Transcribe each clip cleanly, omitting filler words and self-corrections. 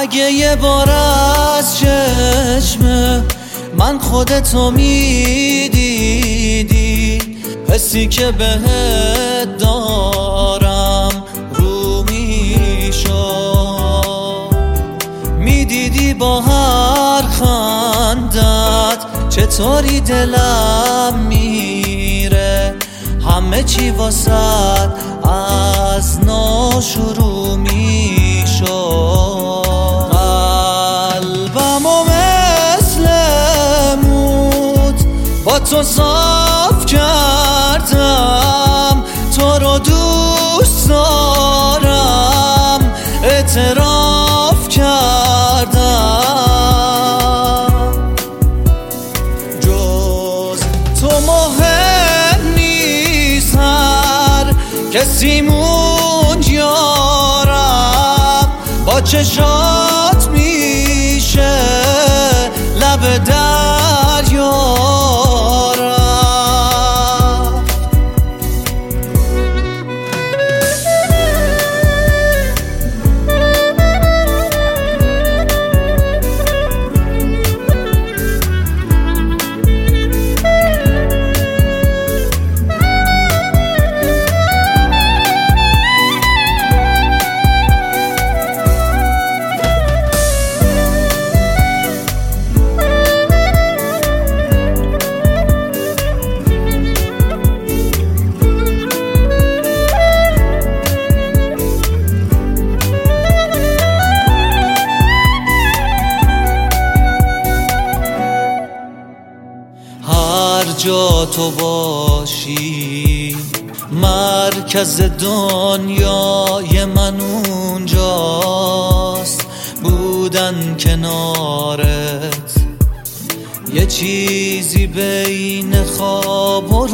اگه یه بار از چشم من خودتو میدیدی، حسی که بهت دارم رو میشد، میدیدی با هر خندت چطوری دلم میره، همه چی واسد از نو شروع میشد. قلبمو مثل مود با تو صاف کردم، تو رو دوست دارم اعتراف کردم. جز تو مهم نیست، هر کسی موند یارم، با چشات میشه لب دریا. هر جا تو باشی مرکز دنیای من اونجاست، بودن کنارت یه چیزی بین خواب و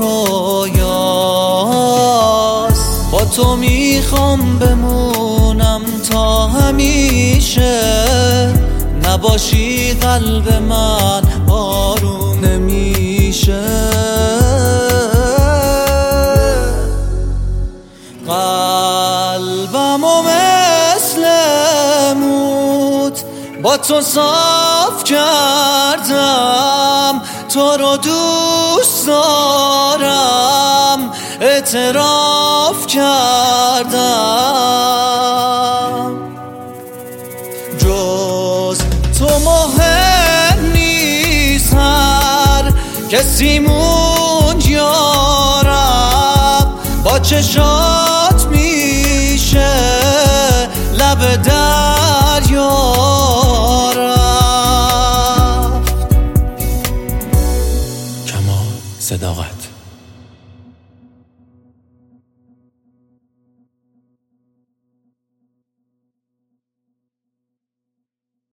رویاست. با تو میخوام بمونم تا همیشه، نباشی قلب من آروم نمیشه. قلبمو مثل مود با تو صاف کردم، تو رو دوست دارم اعتراف کردم. جز تو مهم نیست، هر کسی موند یارم، با چشات میشه لب دریا رفت. کمال صداقت.